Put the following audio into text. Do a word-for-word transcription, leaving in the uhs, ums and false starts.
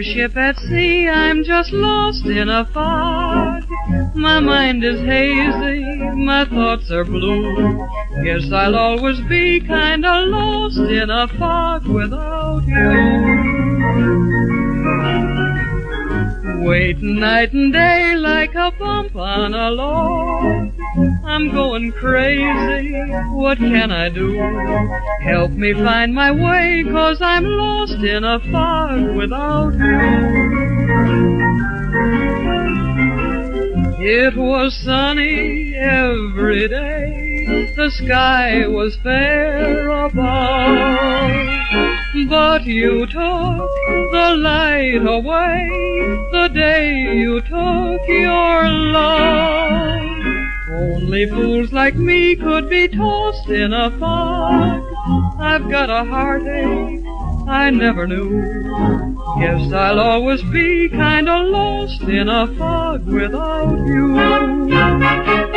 ship at sea, I'm just lost in a fog. My mind is hazy, my thoughts are blue. Guess I'll always be kinda lost in a fog without you. Waiting night and day like a bump on a log. I'm going crazy, what can I do? Help me find my way, 'cause I'm lost in a fog without you. It was sunny every day, the sky was fair above, but you took the light away the day you took your love. Only fools like me could be tossed in a fog. I've got a heartache I never knew. Guess I'll always be kinda lost in a fog without you.